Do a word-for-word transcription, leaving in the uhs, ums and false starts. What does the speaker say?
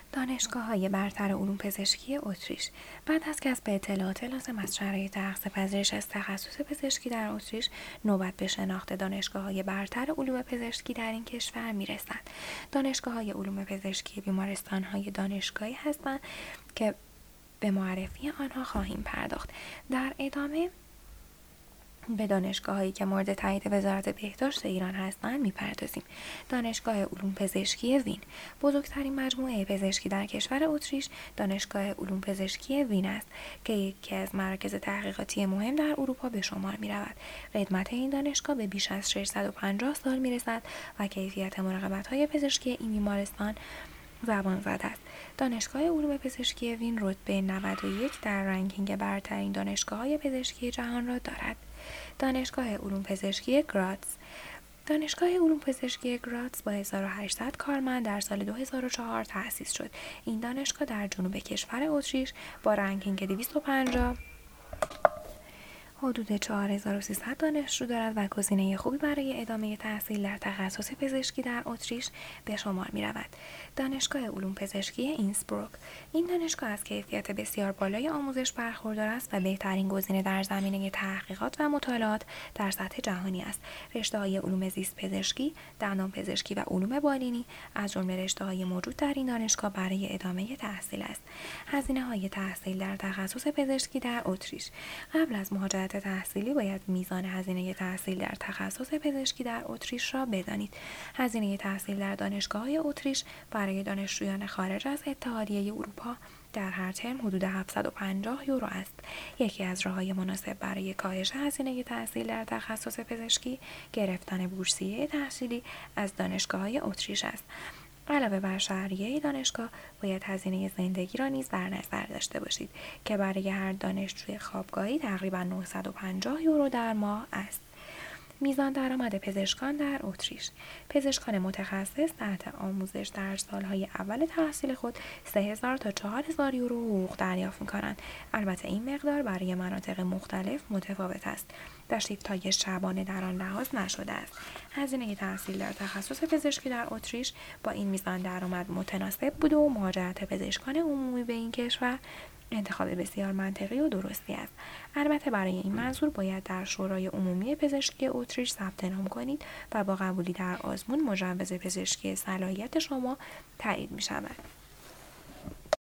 دانشگاه‌های برتر علوم پزشکی اتریش. بعد از کسب اطلاعات لازم از شرایط اخذ پذیرش از تخصص پزشکی در اتریش، نوبت به شناخت دانشگاه‌های برتر علوم پزشکی در این کشور می‌رسد. دانشگاه‌های علوم پزشکی بیمارستان‌های دانشگاهی هستند که به معرفی آنها خواهیم پرداخت. در ادامه به دانشگاه‌هایی که مورد تایید وزارت بهداشت ایران هستند می‌پردازیم. دانشگاه علوم پزشکی وین، بزرگترین مجموعه پزشکی در کشور اتریش، دانشگاه علوم پزشکی وین است که یکی از مراکز تحقیقاتی مهم در اروپا به شمار می‌رود. قدمت این دانشگاه به بیش از ششصد و پنجاه سال می‌رسد و کیفیت مراقبت‌های پزشکی این بیمارستان زبان زده است. دانشگاه علوم پزشکی وین رتبه نود و یک در رنکینگ برترین دانشگاه‌های پزشکی جهان را دارد. دانشگاه علوم پزشکی گراتس. دانشگاه علوم پزشکی گراتس با هزار و هشتصد کارمند در سال دو هزار و چهار تأسیس شد. این دانشگاه در جنوب کشور اتریش با رنکینگ دویست و پنجاه حدود چهار هزار و سیصد دانشجو دارد و گزینه خوبی برای ادامه تحصیل در تخصص پزشکی در اتریش به شمار می رود. دانشگاه علوم پزشکی اینسبروک. این دانشگاه از کیفیت بسیار بالای آموزش برخوردار است و بهترین گزینه در زمینه تحقیقات و مطالعات در سطح جهانی است. رشته‌های علوم زیست پزشکی، دندان پزشکی و علوم بالینی از جمله رشته‌های موجود در این دانشگاه برای ادامه تحصیل است. هزینه‌های تحصیل در تخصص پزشکی در اتریش. قبل از مهاجرت تحصیلی باید میزان هزینه تحصیل در تخصص پزشکی در اتریش را بدانید. هزینه تحصیل در دانشگاه‌های اتریش برای دانشجویان خارج از اتحادیه اروپا در هر ترم حدود هفتصد و پنجاه یورو است. یکی از راه‌های مناسب برای کاهش هزینه تحصیل در تخصص پزشکی گرفتن بورسیه تحصیلی از دانشگاه‌های اتریش است. علاوه بر شهریه دانشگاه باید هزینه زندگی را نیز در نظر داشته باشید که برای هر دانشجوی خوابگاهی تقریباً نهصد و پنجاه یورو در ماه است. میزان درآمد پزشکان در اتریش. پزشکان متخصص تحت آموزش در سالهای اول تحصیل خود سه هزار تا چهار هزار یورو حقوق دریافت می‌کنند. البته این مقدار برای مناطق مختلف متفاوت است و شیفت‌های شبانه در آن لحاظ نشده است. هزینه تحصیل در تخصص پزشکی در اتریش با این میزان درآمد متناسب بوده و مهاجرت پزشکان عمومی به این کشور انتخاب بسیار منطقی و درستی است. البته برای این منظور باید در شورای عمومی پزشکی اتریش ثبت نام کنید و با قبولی در آزمون مجوز پزشکی صلاحیت شما تایید می شود.